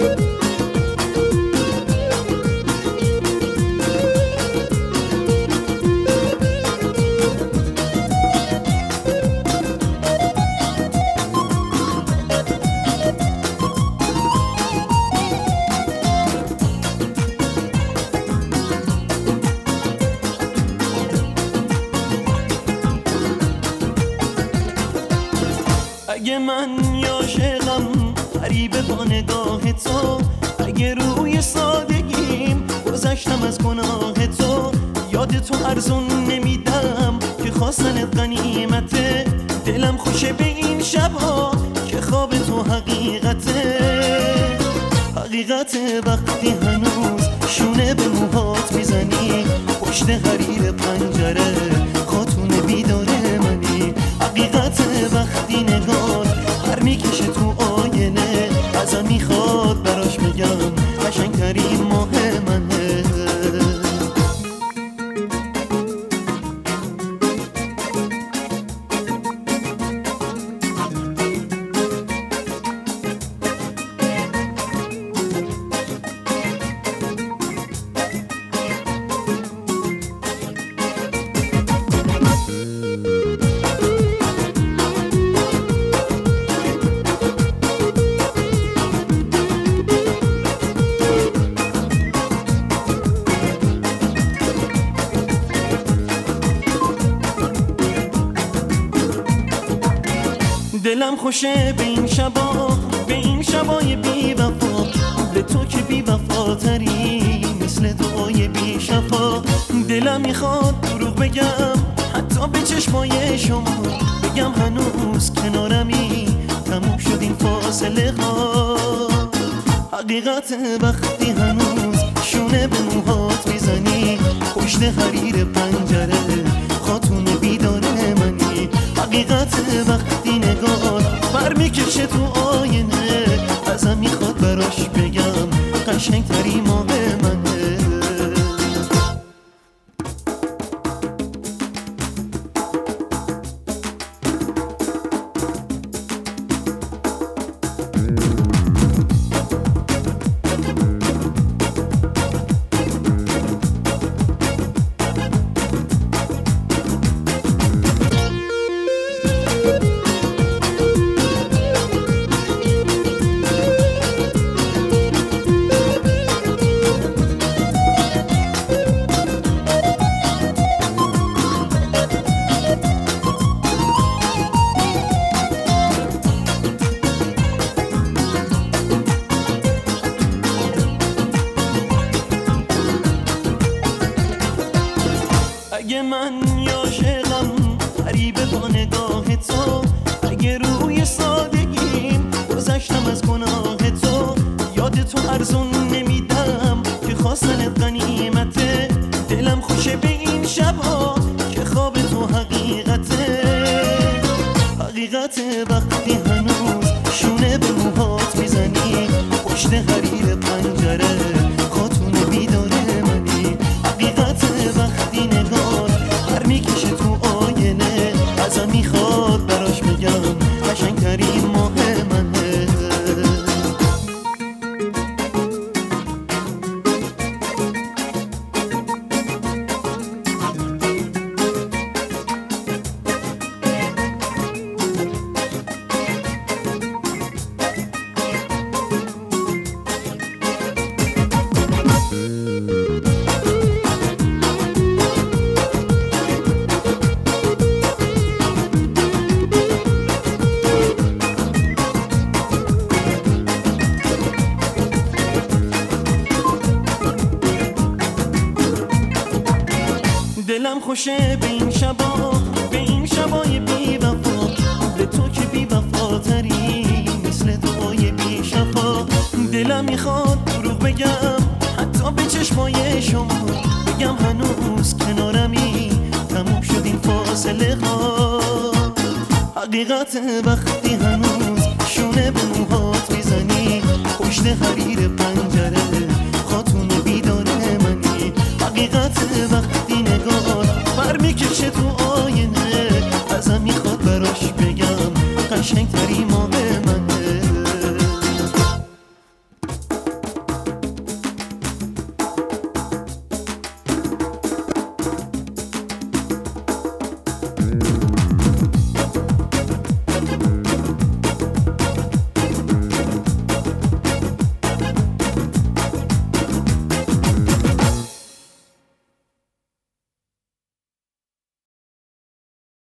اگه من عاشقم غریبه با نگاه تو، اگه روی سادگیم گذشتم از گناه تو، یاد تو ارزون نمیدم که خواستنت غنیمته، دلم خوشه به این شبها که خواب تو حقیقته. حقیقته وقتی هنوز شونه به موهات میزنی، پشت حریر پنجره خاتون بیداره منی. حقیقته وقتی نگاه پر میکشه تو آینه، ازم میخواد براش بگم قشنگترین ماه منه. دلم خوشه به این شبا، به این شبای بی وفا، به تو که بی وفاتری مثل دعای بی شفا. دلم میخواد دروغ بگم حتی به چشمای شما، بگم هنوز کنارمی تموم شد این فاصله ها. حقیقت وقتی هنوز شونه به موهات میزنی، پشت حریر پنجره خاتون بیداره منی. حقیقت وقتی نگاه پر میکشه تو آینه، ازم میخواد براش بگم قشنگترین ماه منه. اگه من عاشقم غریبه با نگاه تو، اگه روی سادگیم گذشتم از گناه تو، یاد تو ارزون نمیدم که خواستنت غنیمته، دلم خوشه به این شبها که خواب تو حقیقته. حقیقته وقتی هنوز شونه به موهات میزنی، پشت حریر پنجره خاتون بیداره منی. حقیقته وقتی نگاه پر میکشه تو آینه، ازم میخواد براش بگم قشنگترین ماه منه. دلم خوشه به این شبا، به این شبای بی وفا، به تو که بی وفاتری مثل دعای بی شفا. دلم میخواد دروغ بگم حتی به چشمای شما، بگم هنوز کنارمی تموم شد این فاصله ها. حقیقت وقتی هنوز شونه به موهات میزنی، پشت حریر پنجره خاتون بیداره منی. حقیقت وقتی نگاه پر میکشه تو آینه، ازم میخواد براش بگم قشنگترین ماه